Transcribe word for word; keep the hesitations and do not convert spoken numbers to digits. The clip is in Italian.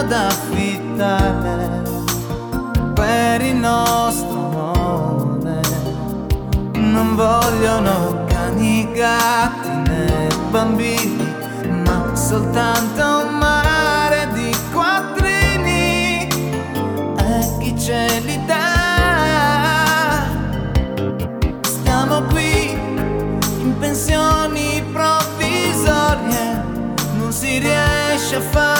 da affittare per il nostro amore. Non vogliono cani, gatti né bambini, ma soltanto un mare di quattrini. E chi ce li dà? Stiamo qui in pensioni provvisorie, non si riesce a fare